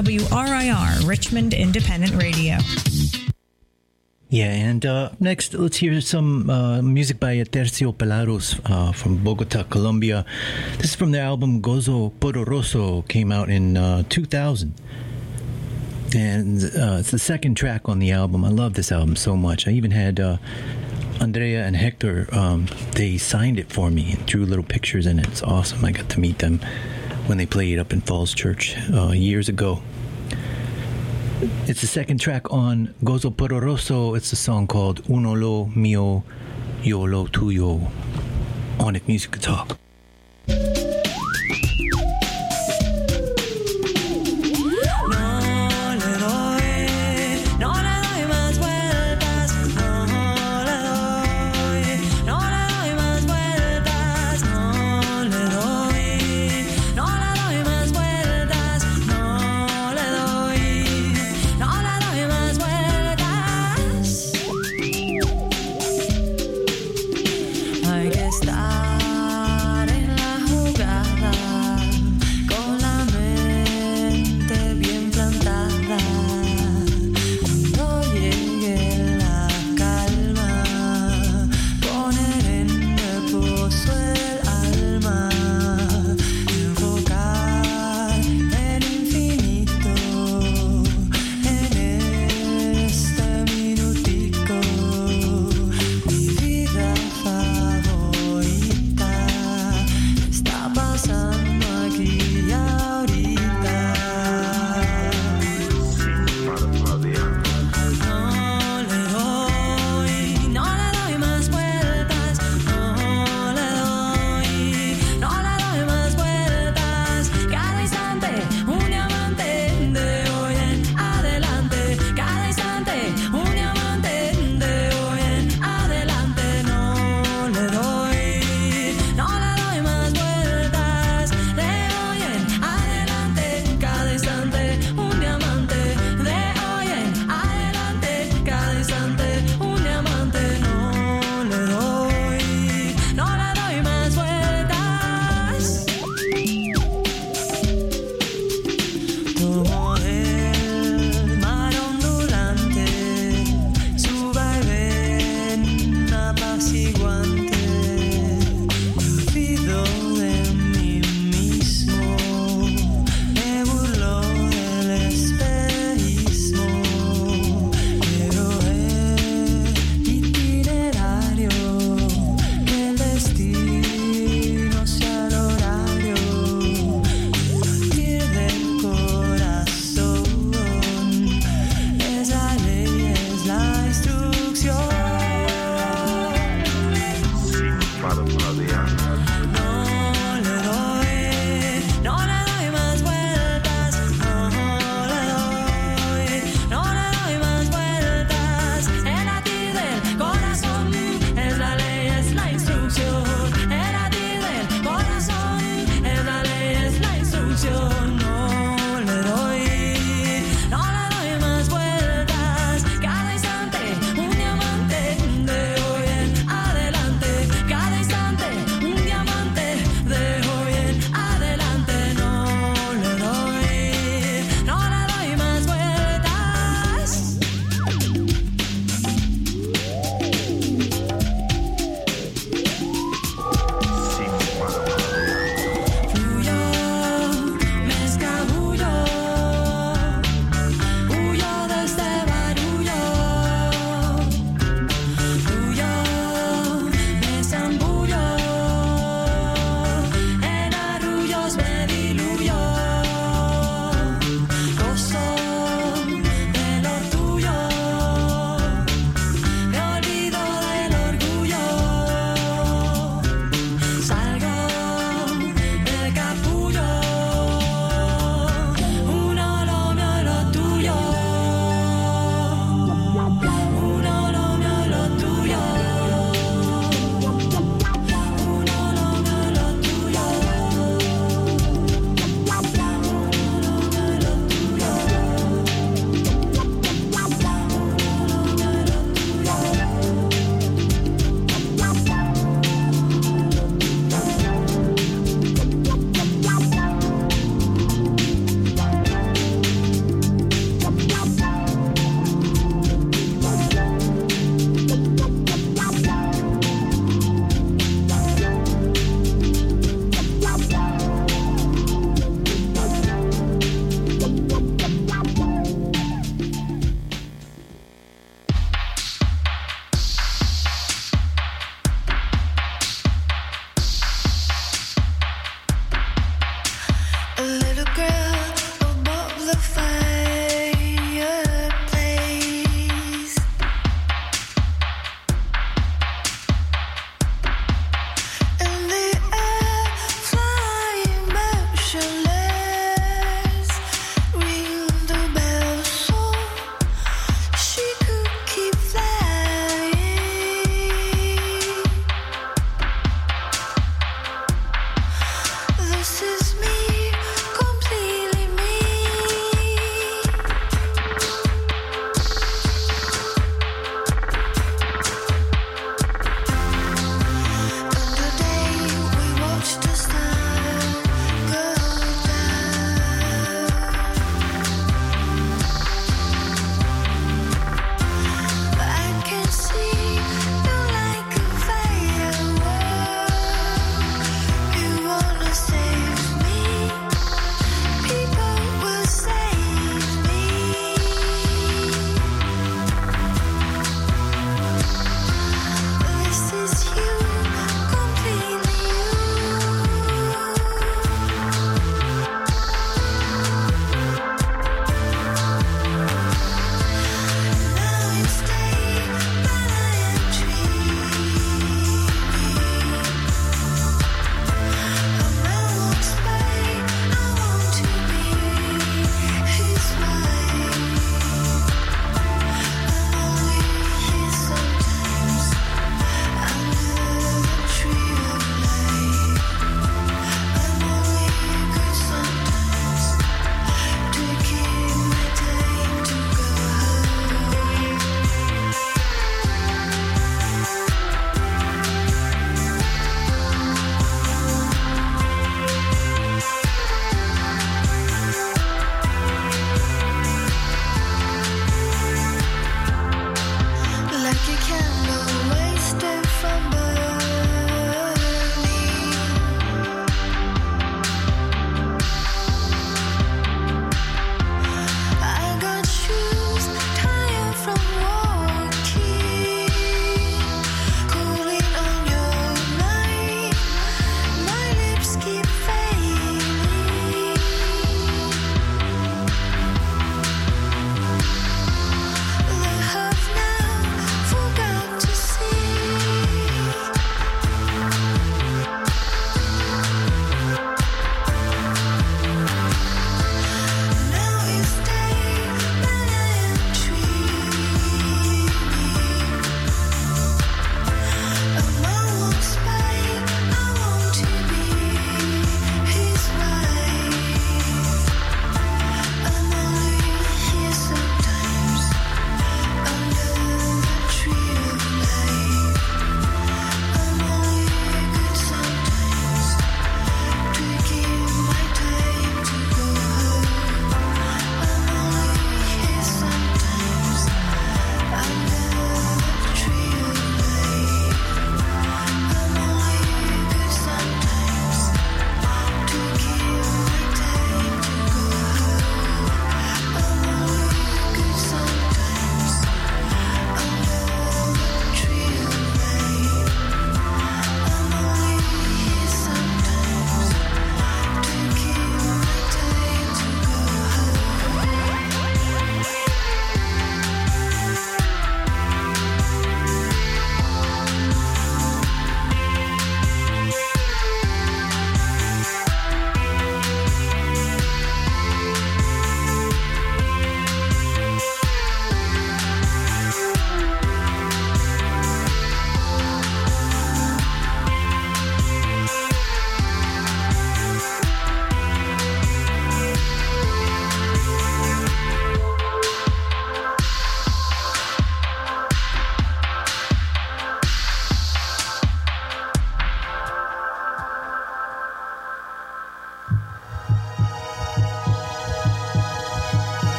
WRIR, Richmond Independent Radio. Yeah, and next, let's hear some music by Tercio Pelaros from Bogota, Colombia. This is from their album Gozo Poderoso, came out in 2000. And it's the second track on the album. I love this album so much. I even had Andrea and Hector, they signed it for me and drew little pictures in it. It's awesome. I got to meet them when they played up in Falls Church years ago. It's the second track on Gozo Poderoso. It's a song called Uno Lo Mio, Yo Lo Tuyo, on It Music Talk. Hay que estar en la jugada.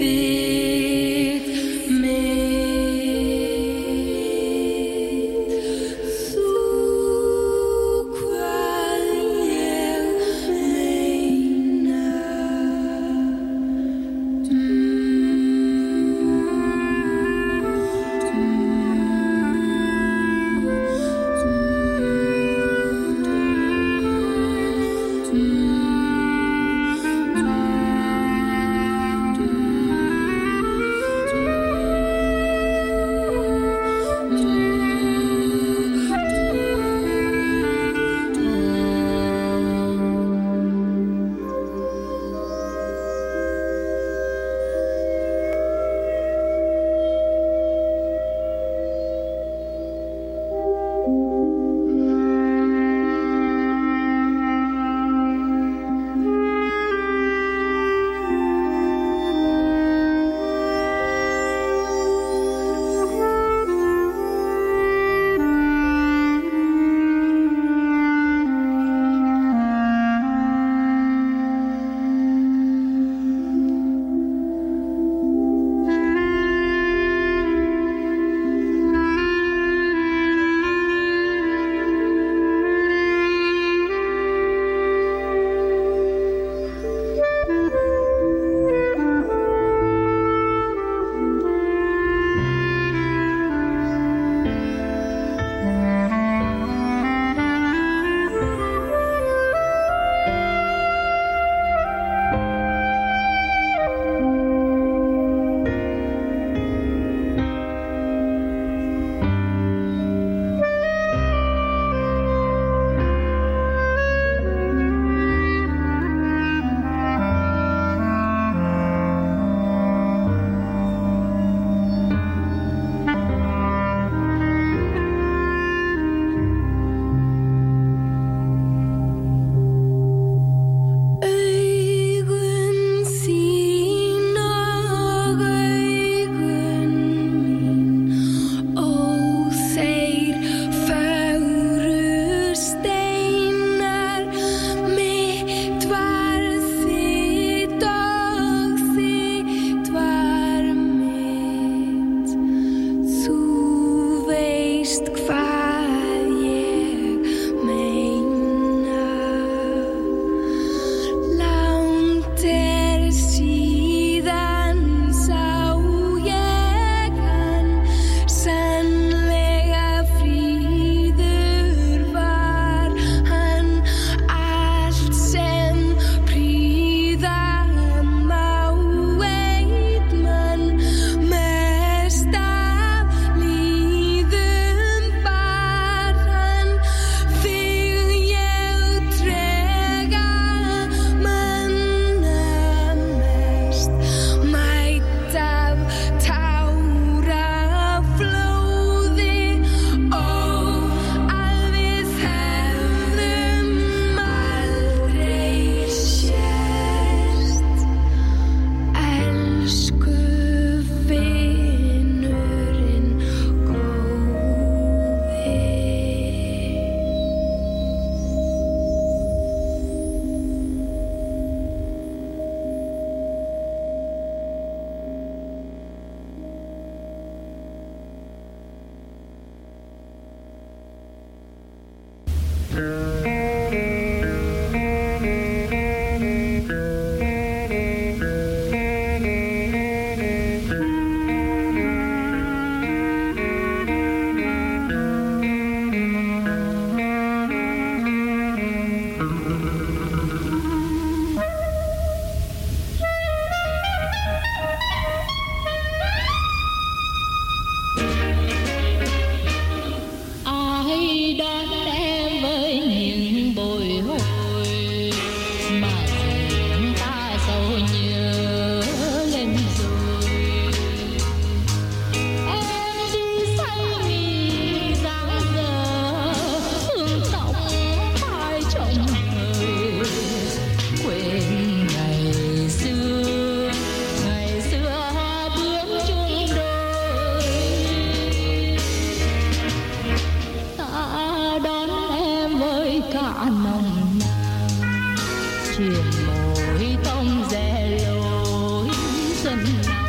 truyền mối tông rẽ lối xuân nào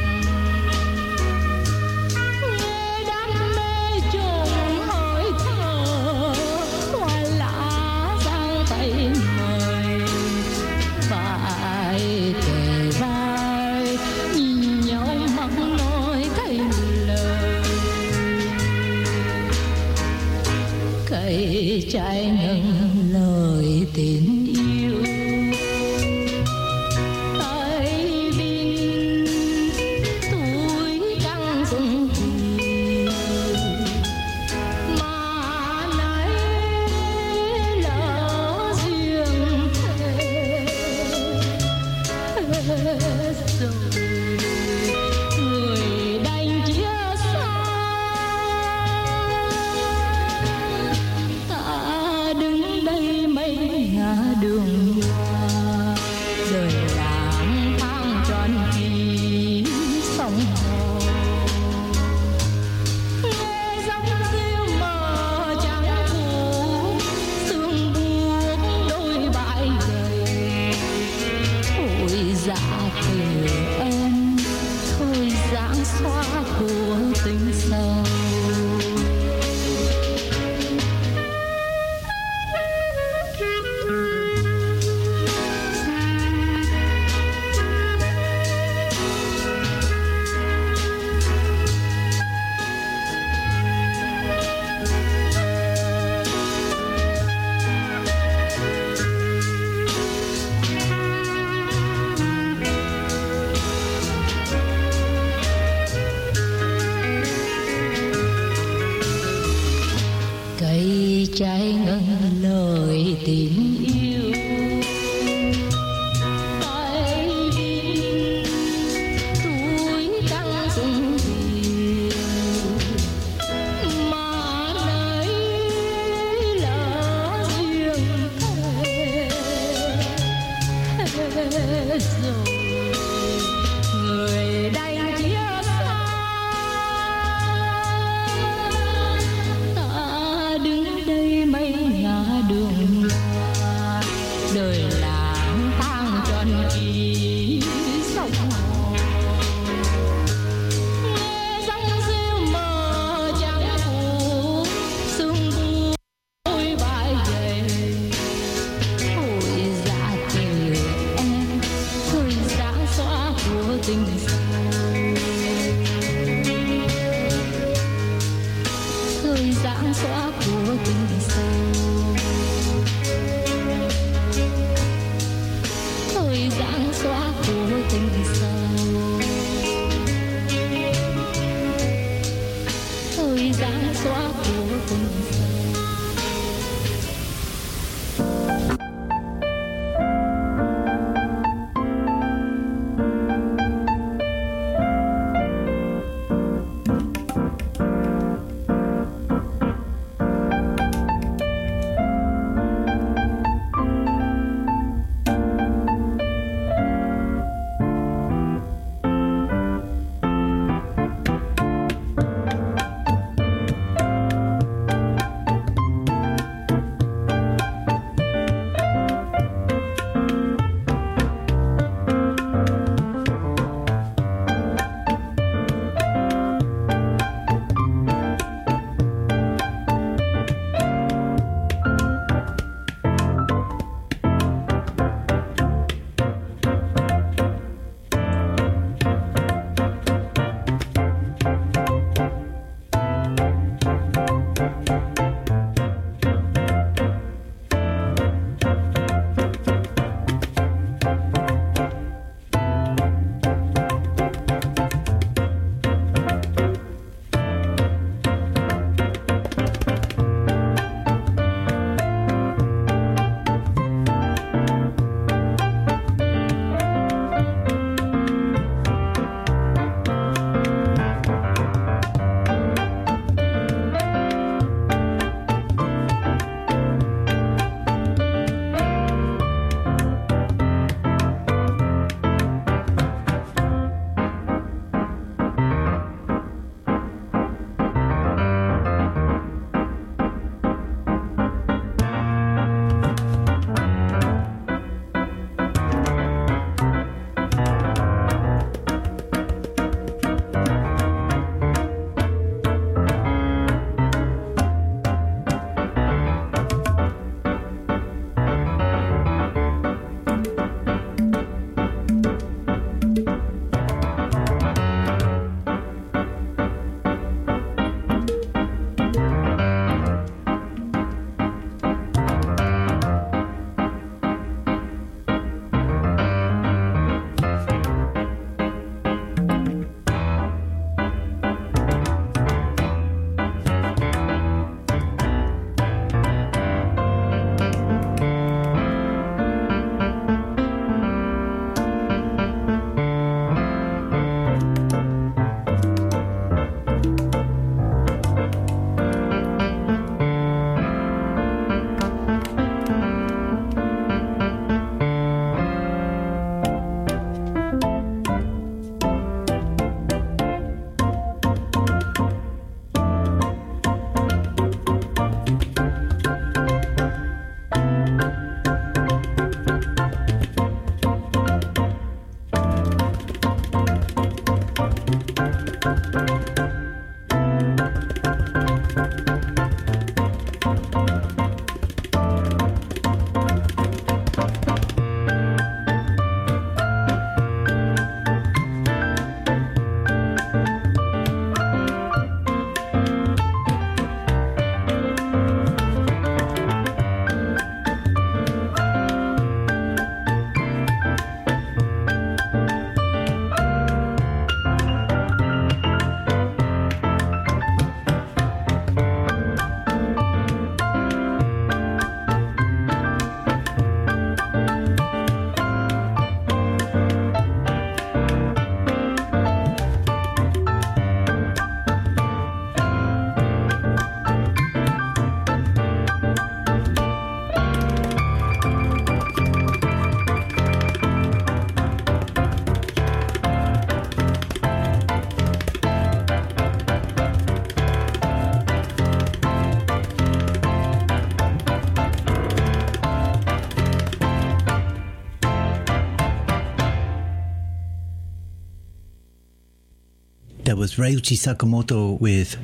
that was Ryuichi Sakamoto with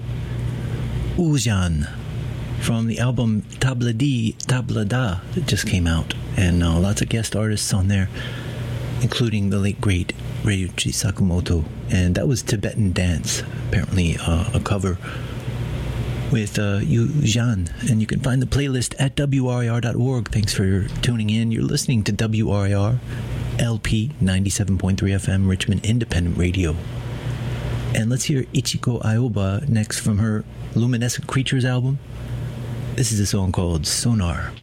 Ujan from the album Tabla Da that just came out. And lots of guest artists on there, including the late great Ryuichi Sakamoto. And that was Tibetan Dance, apparently a cover with Ujan. And you can find the playlist at WRIR.org. Thanks for tuning in. You're listening to WRIR LP 97.3 FM Richmond Independent Radio. And let's hear Ichiko Aoba next from her Luminescent Creatures album. This is a song called Sonar.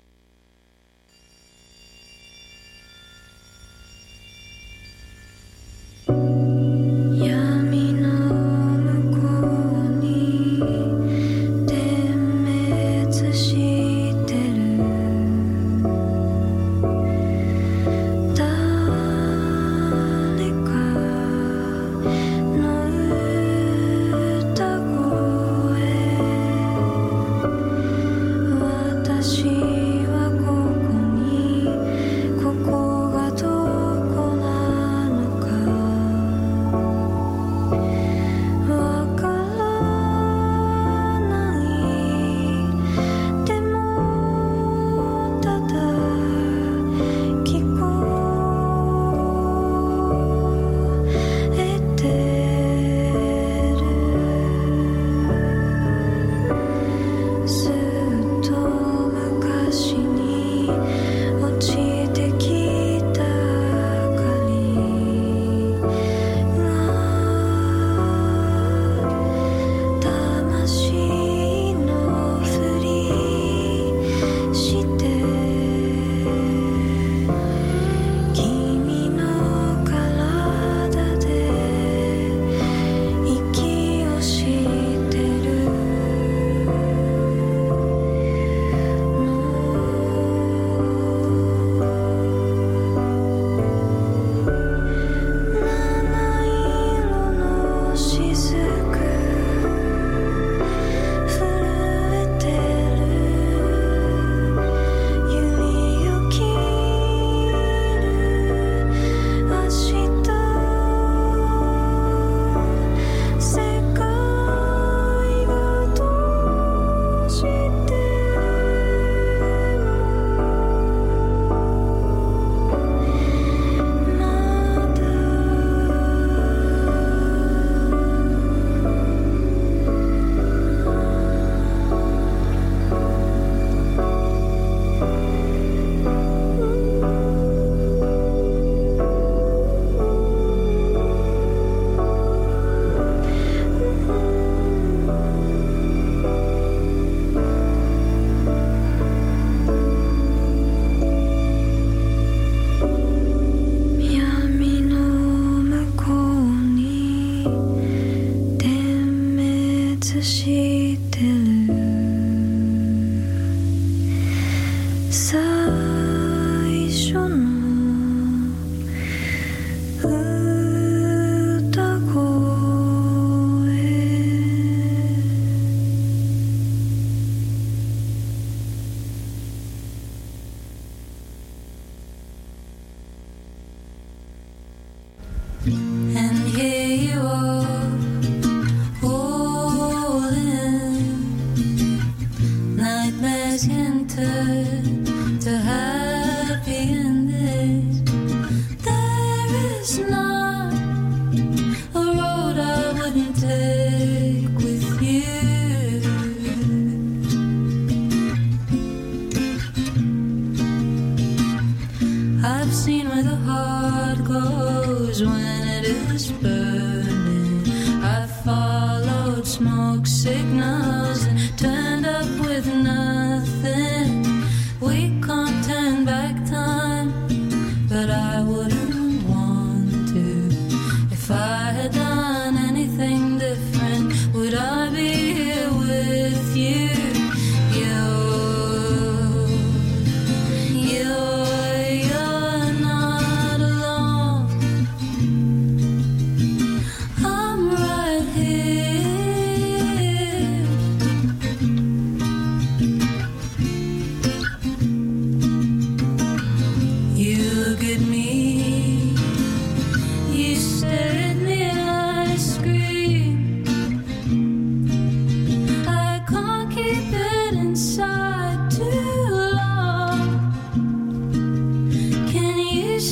「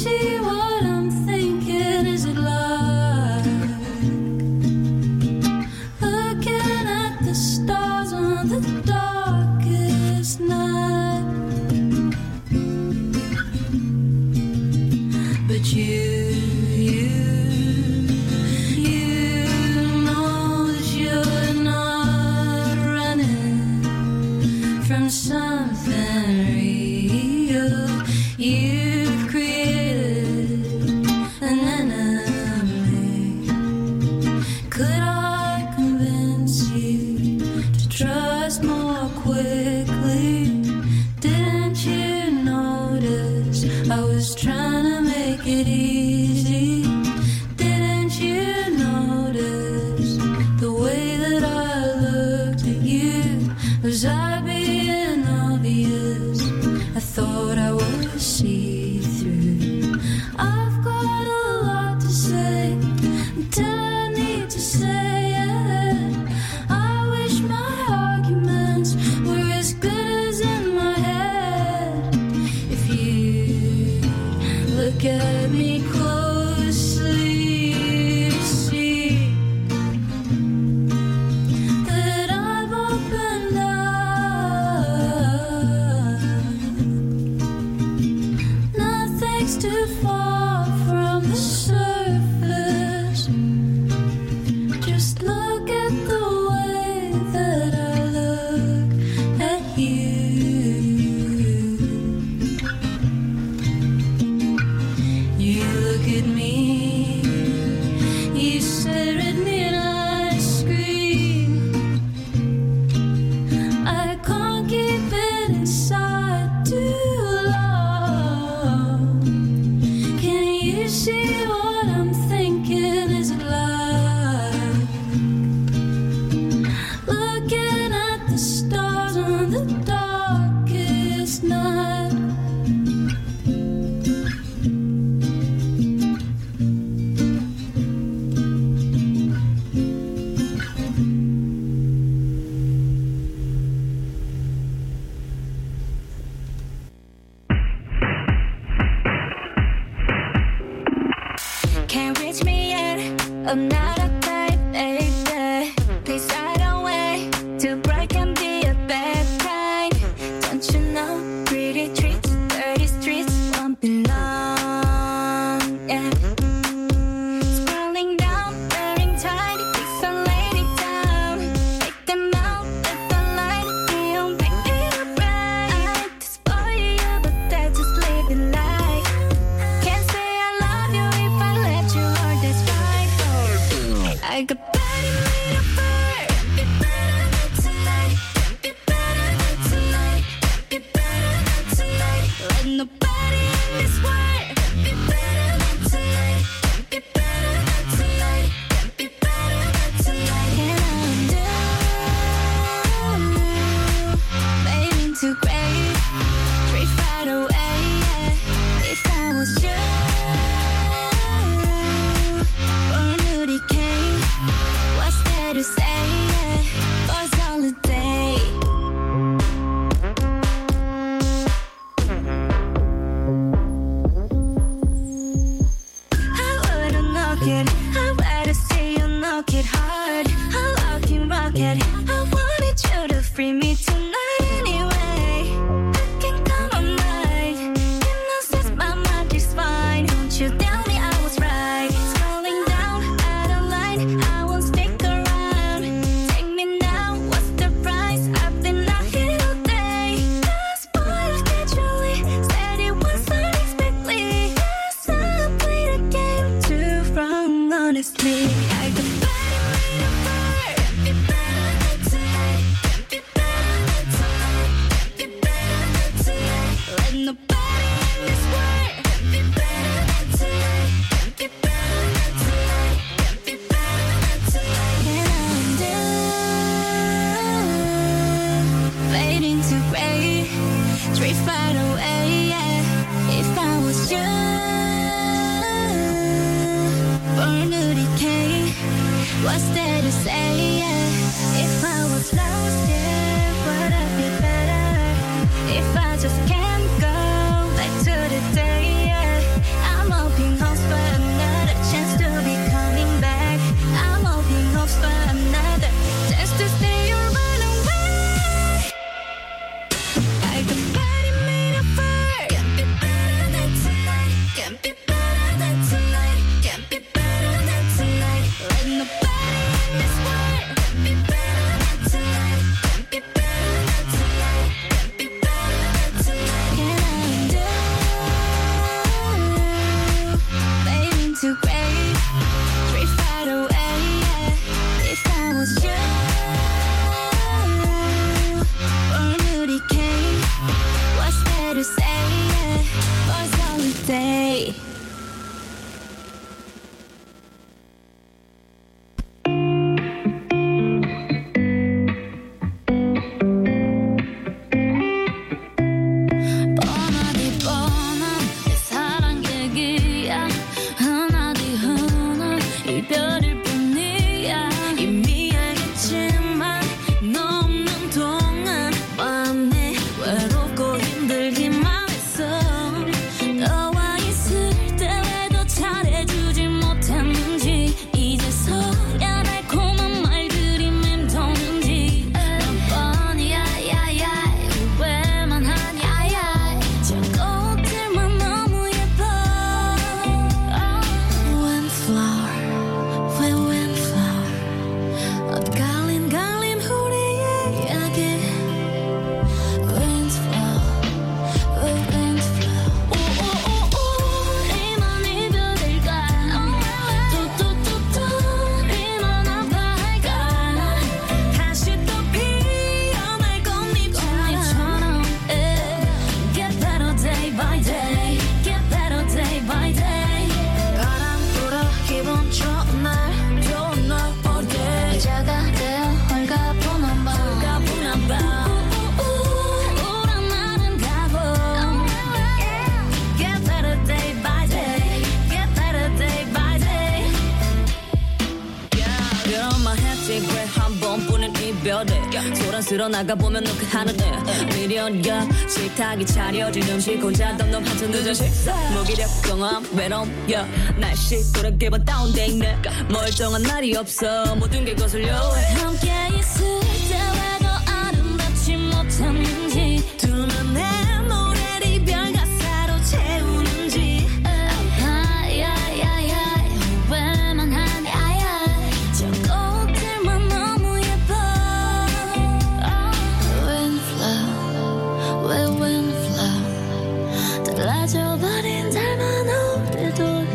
see what I'm thinking? Is it like looking at the stars on the darkest night? But you know that you're not running from something real. You've created an enemy. Could I convince you to trust more quickly? Didn't you notice I was trying to make it easy? Didn't you notice the way that I looked at you? Was I being obvious? I thought I was see-through. I've got a lot to say until I need to say it. I wish my arguments were as good as in my head. If you look at me closely, you see that I've opened up. Nothing's too far from the surface. Just look at the way that I look at you. You look at me, you stare at me and I scream. I can't keep it inside too long. Can you see what I'm thinking? Is it like looking at the stars on the darkest night? Can't reach me yet, I'm not okay, baby. Please ride away to break and be a bad kind. Don't you know, pretty treats, dirty streets won't be long, yeah. Scrolling down, wearing tight, please don't lay it down. Take them out, let the light be on, make it alright. I hate to spoil you, but that's just living life. Can't say I love you if I let you, or that's right. I got body made of fur. Be better than tonight. Be better than tonight. Be better than tonight. Let nobody in this world be better than tonight. Be better than tonight. Be better than tonight. And I'm done. Fading to gray. Drift right away. If I was you, born to decay. What's there to say? For holiday. I wouldn't knock it. I'd rather see you knock it hard. I love you, rock it. I wanted you to free me tonight anyway. I can come on night. You know, since my mind is fine. Don't you tell me I was right. Scrolling down, out of line. I won't stick around. Take me now, what's the price? I've been out here all day. That's spoiled naturally. Said it was unexpectedly. Yes, I played a game too wrong, honestly. I got body made of fur. Be better than tonight. Be better than tonight. Be better than tonight. Let nobody in this world be better than tonight. Be better than tonight. Be better than tonight. And I'm done. Fading to gray. Drift right away, yeah. If I was you, born to decay. 자랑스러 나가보면 너 그 하늘에 미련이야 식탁이 차려진 음식 혼자 덤덤 한참 늦은 식사 무기력 경험 외로움야 날씨 또렷게만 다운돼 있네 멀쩡한 날이 없어 모든 게 거슬려 함께 있을 때 왜 더 아름답지 못했는지 두 눈에 노래를 이별 가사로 채우는지 왜만 하니 저 꽃들만 너무 예뻐 Windflower, 왜 windflower 달라져버린 닮은 우리도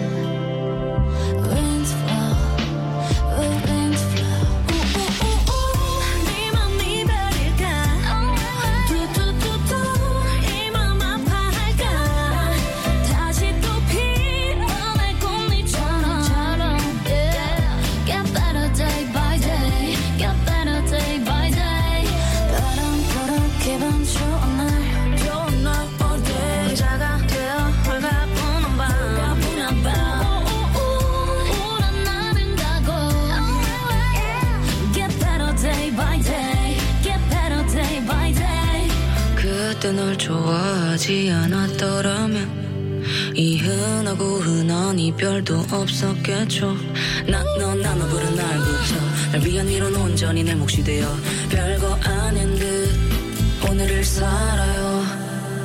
그때 널 좋아하지 않았더라면 이 흔하고 흔한 이별도 없었겠죠 난 너 나눠부른 날부터 날 위한 위로는 온전히 내 몫이 되어 별거 아닌 듯 오늘을 살아요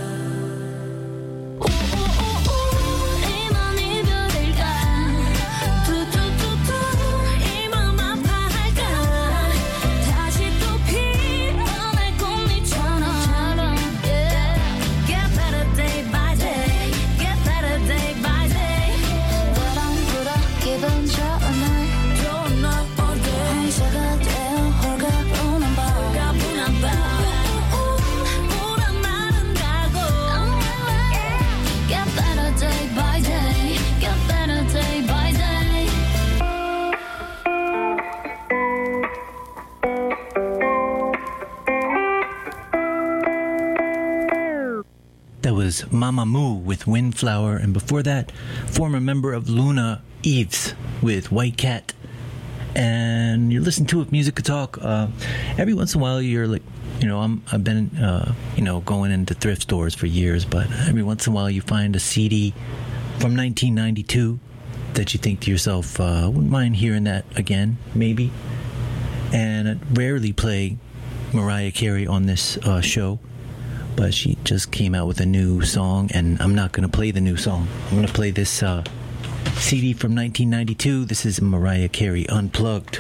Mamamoo with Windflower, and before that, former member of Luna, Eves with White Cat. And you're listening to Music Talk. Every once in a while, you're like, I've been, going into thrift stores for years, but every once in a while, you find a CD from 1992 that you think to yourself, wouldn't mind hearing that again, maybe. And I rarely play Mariah Carey on this show. But she just came out with a new song, and I'm not going to play the new song. I'm going to play this CD from 1992. This is Mariah Carey Unplugged.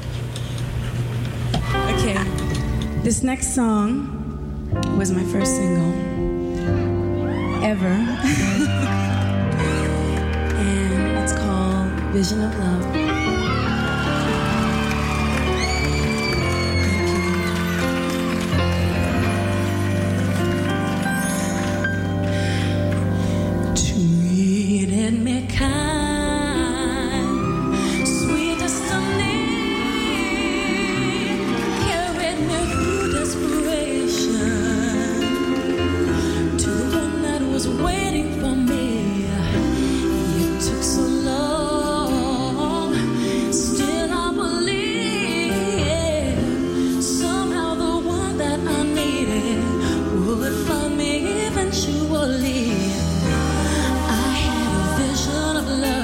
Okay, this next song was my first single ever. And it's called Vision of Love. Eventually, I had a vision of love.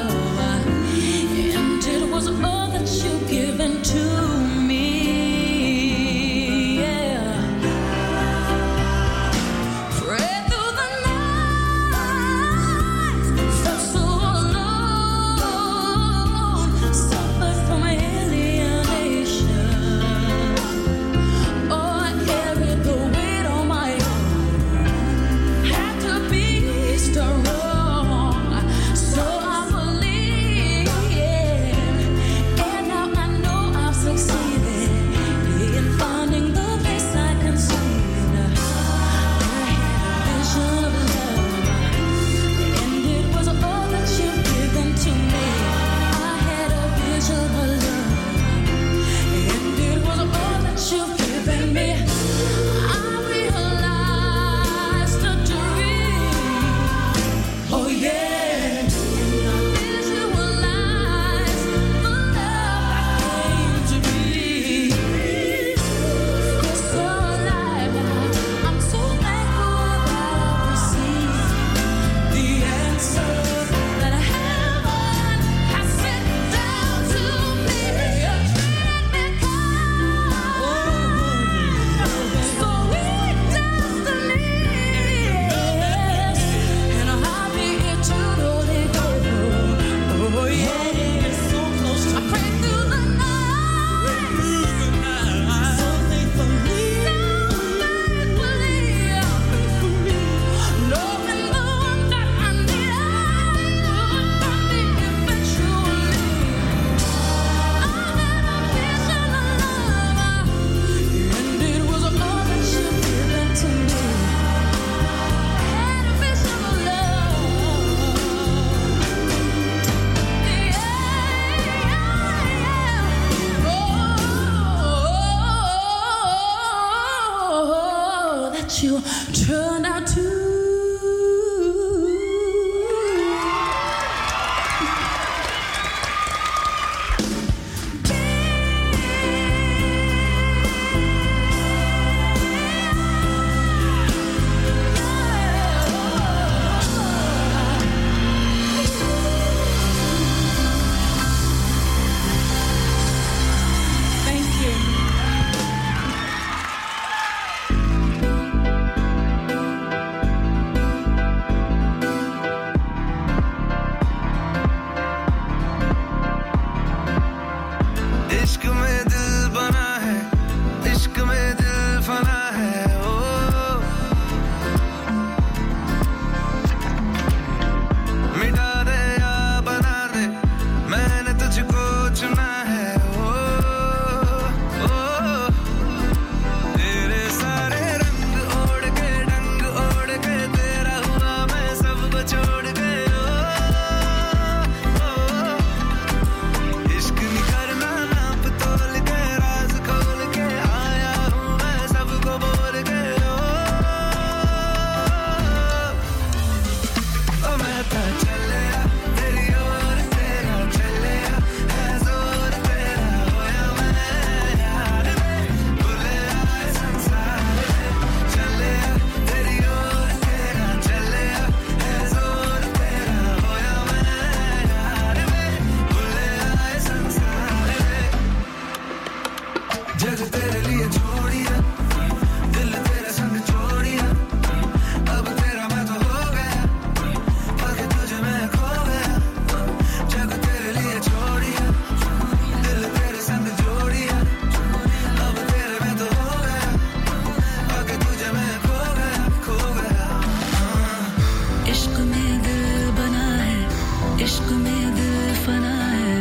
इश्क में दिल फना है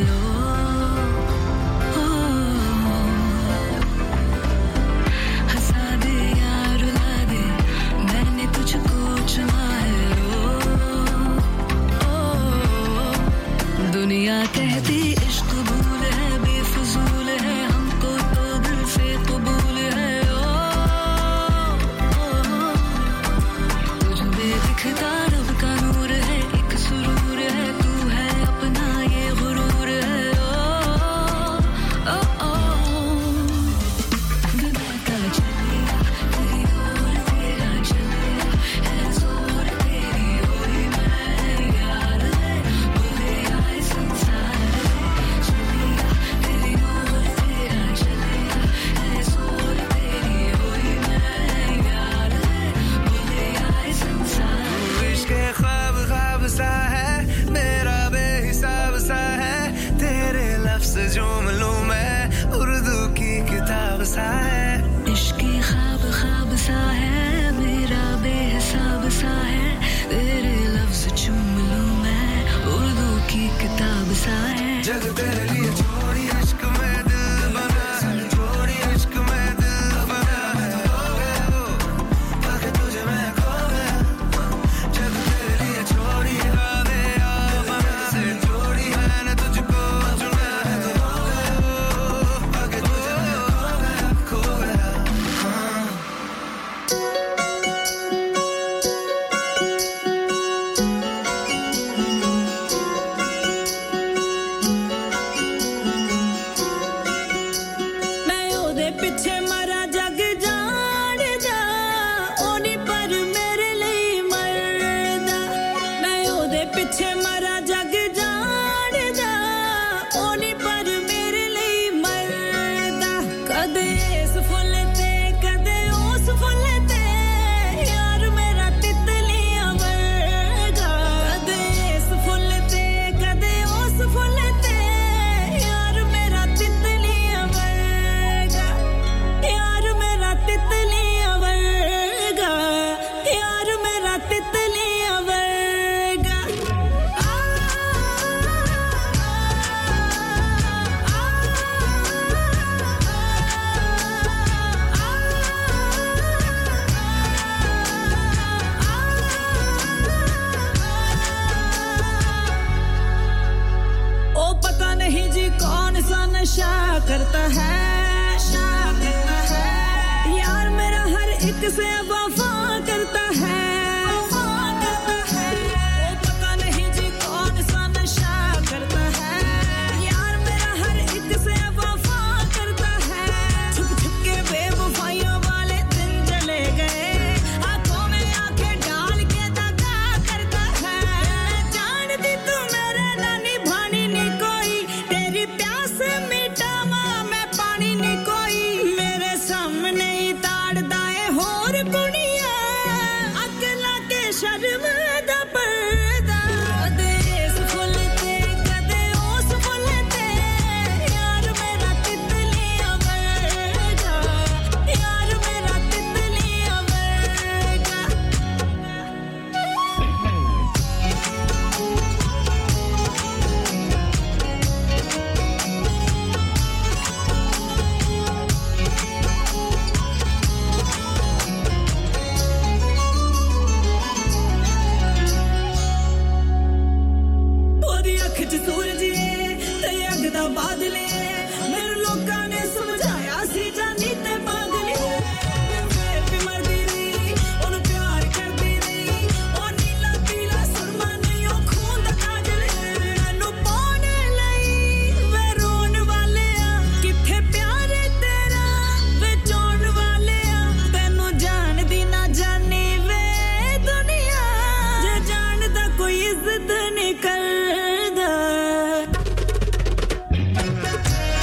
ओ हंसा दे या रुला दे मैंने तुझको चुना है ओ दुनिया कहती इश्क भूल है बेफजूल है हमको तो दिल से कबूल है तुझ में दिखता रब का नूर है एक सुरूर है तू है अपना ये गुरूर है ओ दिमागा चलेगा तेरी ओर तेरा चलेगा है जोर तेरी ओर ही मैं यार है बोले आए संसार चलेगा तेरी ओर तेरा चलेगा है जोर तेरी ओर ही मैं यार है बोले आए संसार इश्क ख्वाब ख्वाब सा है मेरा बेहिसाब सा है तेरे लफ्ज़ झूम लूं मैं उर्दू की किताब सा है इश्क ख्वाब ख्वाब सा है मेरा बेहिसाब सा है तेरे लफ्ज़ चूम लूं मैं उर्दू की किताब सा है जग तेरे लिए छोड़ी इश्क में दिल बना है छोड़ी इश्क में दिल बना है हो गया वो पाके तुझे मैं खो गया जग तेरे लिए छोड़ी राधे बना से छोड़ी मैंने तुझको चुना है तो हो गया वो पाके तुझे मैं खो गया हाँ मैं ओदे पिछे मरा जग जाणदा ओनी पर मेरे लिए मरदा मैं ओदे पिछे मरा जग जाणदा ओनी पर मेरे लिए मरदा कदे इस फुल ते कदे उस फुल ते यार मेरा तितलियां वर्गा कदे इस फुल ते कदे उस फुल ते यार मेरा तितलियां वर्गा यार मेरा तितलियां वर्गा यार मेरा तितलियां वर्गा ओ पता नहीं जी कौन सा नशा करता है यार मेरा हर एक से वफा करता है ओ पता नहीं जी कौन सा नशा करता है यार मेरा हर एक से वफा करता है छुप छुप के बेवफाइयों वाले दिन चले गए आंखों में आंखें डाल के दगा करता है जानती तू मेरे नानी भानी नहीं कोई तेरी प्यास मिटावा मैं पानी नहीं कोई मेरे सामने ही ताड़दा है होर कुड़िया अकला के शर्म दा पर्दा कदे इस फुल ते कदे उस फुल ते यार मेरा तितलियां वर्गा यार मेरा तितलियां वर्गा ओदी अख च सूरज है ते अग दा बादल है मेरे लोकां ने समझाया सी जानी ते पागल है फिर भी मरदी रही ओनु प्यार करदी रही ओ नीला पीला सुरमा नहीं ओ खून दा काजल है मैनू पाने लई वे रोन वाले आ किथे प्यार है तेरा वे चोण वाले आ तैनू जानदी ना जानी वे दुनिया जे जानदा कोई इज्जत नहीं करदा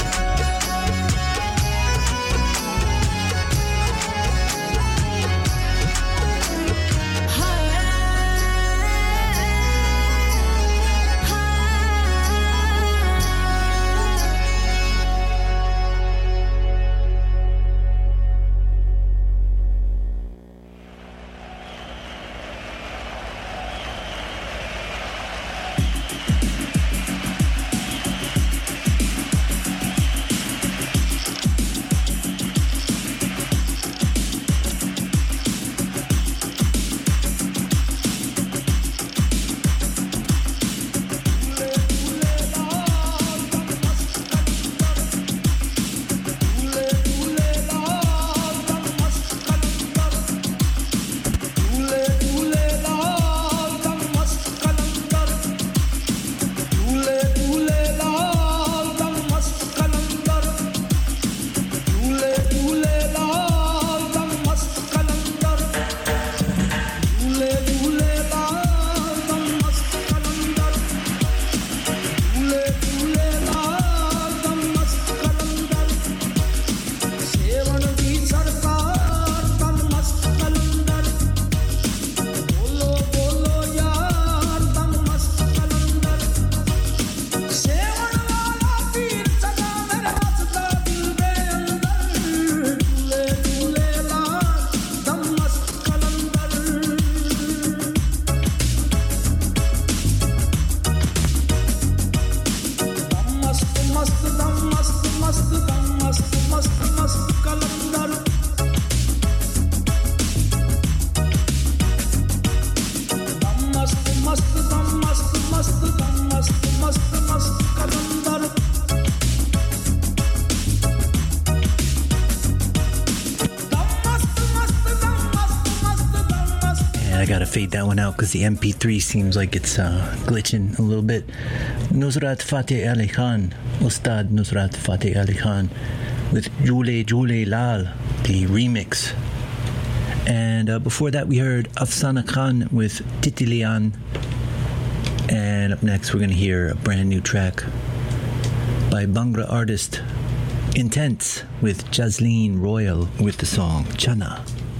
I gotta fade that one out because the MP3 seems like it's glitching a little bit. Nusrat Fateh Ali Khan, Ustad Nusrat Fateh Ali Khan, with Jule Jule Lal, the remix. And before that, we heard Afsana Khan with Titilian. And up next, we're gonna hear a brand new track by Bhangra artist Intense with Jasleen Royal with the song Chana.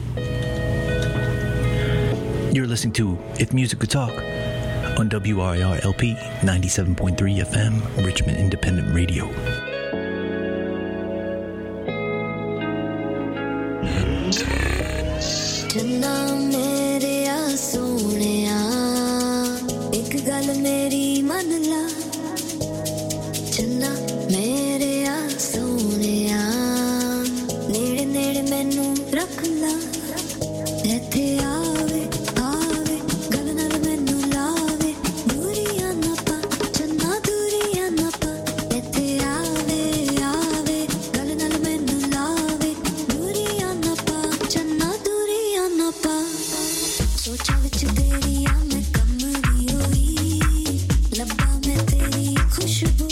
You're listening to If Music Could Talk on WRIR LP 97.3 FM, Richmond Independent Radio. चन्ना मेरे आ सोनिया एक गल मेरी मन ला चन्ना मेरे आ सोनिया नेड़े नेड़े मैनू रख ला इत्थे आवे आवे गल नाल मैनू लावे दूरियां ना पा चन्ना दूरियां ना पा इत्थे आवे आवे गल नाल मैनू लावे दूरियां ना पा चन्ना दूरियां ना पा सोचा विच तेरी आ मैं कमरी होई लब्बा मैं तेरी खुशबू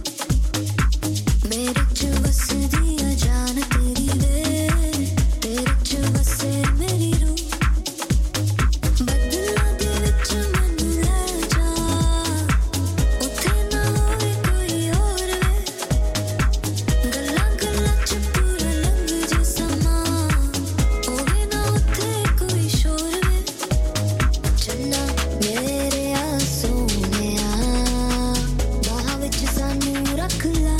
मेरे च वसदी आ जान तेरी वे तेरे च वसे मेरी रूह बदला दे विच मैनू ले जा उत्थे ना होवे कोई और वे गल्लां गल्लां च पूरा लंघ जे समा होवे ना उत्थे कोई शोर वे चन्ना मेरे आ सोनिया बाहां विच सानू रख ला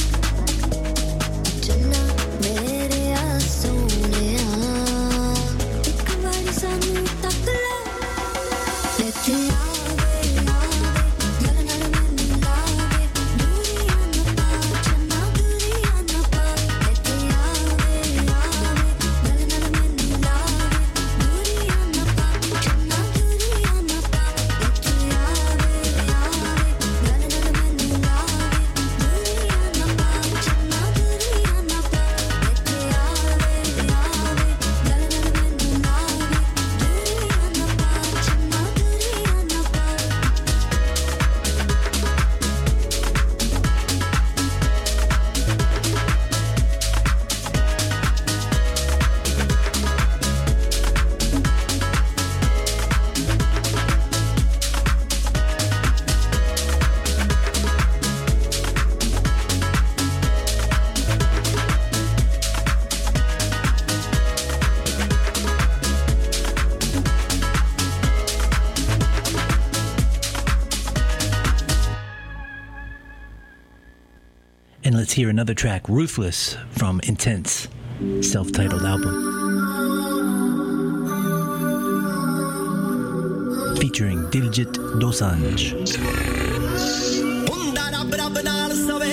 चन्ना मेरे आ सोनिया इक वारी सानू तक ला इत्थे आवे आवे गल नाल मैनू लावे दूरियां ना पा चन्ना दूरियां ना पा इत्थे आवे आवे गल नाल मैनू लावे दूरियां ना पा चन्ना दूरियां ना पा इत्थे आवे आवे गल नाल मैनू लावे दूरियां ना पा चन्ना दूरियां ना पा इत्थे आवे आवे गल नाल मैनू लावे दूरियां ना पा चन्ना दूरियां ना पा And let's hear another track, Ruthless, from Intense, self-titled album. Featuring Diljit Dosanjh. ਹੁੰਦਾ ਰੱਬ ਰੱਬ ਨਾਲ ਸਵੇ